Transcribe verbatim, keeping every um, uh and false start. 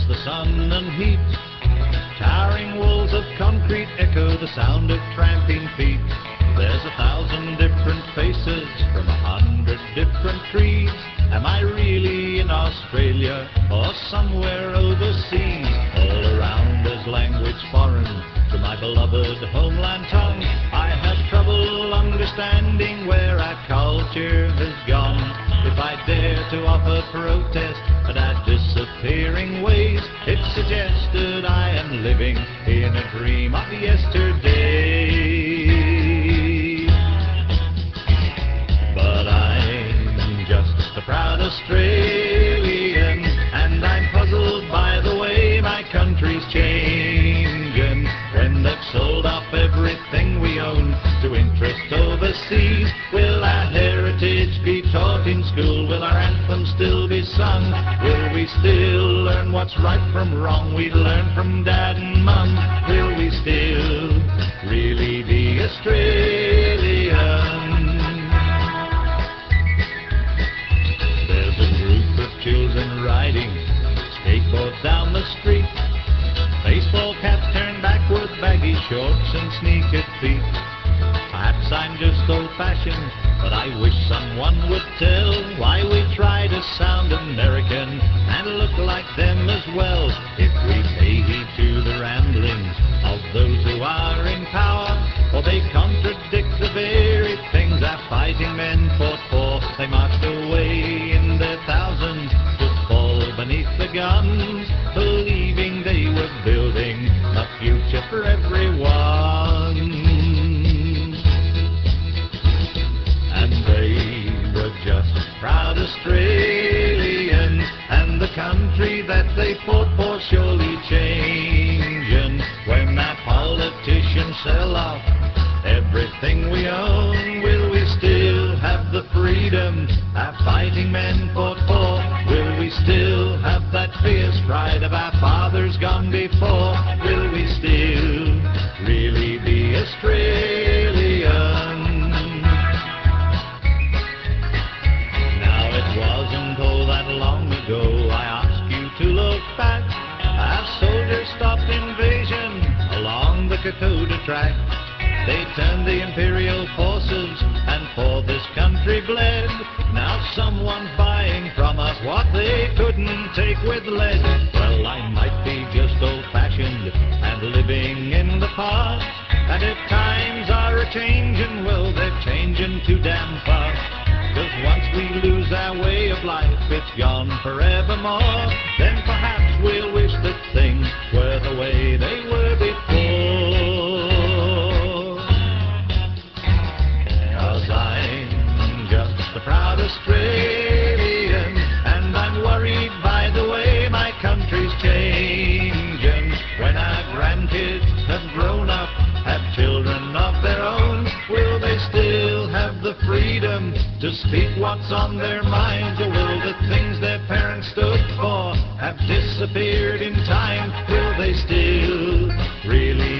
against the sun and heat. Towering walls of concrete echo the sound of tramping feet. There's a thousand different faces from a hundred different creeds. Am I really in Australia or somewhere overseas? All around is language foreign to my beloved homeland tongue. I have trouble understanding where our culture has gone. If I dare to offer protest at our disappearing ways, it's suggested I am living in a dream of yesterday. But I'm just a proud Australian, and I'm puzzled by the way my country's changing. When they've sold off everything we own to interest overseas, will our heritage be taught in school? Will our anthem still be sung? Will we still learn what's right from wrong? We learn from dad and mum. Will we still really be Australian? There's a group of children riding skateboards down the street. Baseball caps turned backward, baggy shorts and sneakered feet. Perhaps I'm just old-fashioned, but I wish someone would tell why we try to sound American and look like them as well. If we pay heed to the ramblings of those who are in power, or they contradict the very things our fighting men fought for. They marched away in their thousands to fall beneath the guns, believing they were building a future for everyone. And they were just proud Australians, and the country that they fought for surely changing. When our politicians sell off everything we own, will we still have the freedom our fighting men fought for? Will we still have that fierce pride of our fathers gone before? Will we still really be Australian? Now it wasn't all that long ago I asked you to look back. Our soldiers stopped invasion along the Kokoda track. They turned the imperial forces and for this country bled. Now someone's buying from us what they couldn't take with lead. Well, I might be just old-fashioned and living in the past, and if times are a-changin', well, they're changing too damn fast. 'Cause once we lose our way of life, it's gone forevermore. Then perhaps we'll wish that things were the way they were before. 'Cause I'm just a proud Australian, and I'm worried by the way my country's changing. When our grandkids have grown up, have children of their own, will they still have the freedom to speak what's on their minds? Or will the things their parents stood for have disappeared in time? Will they still really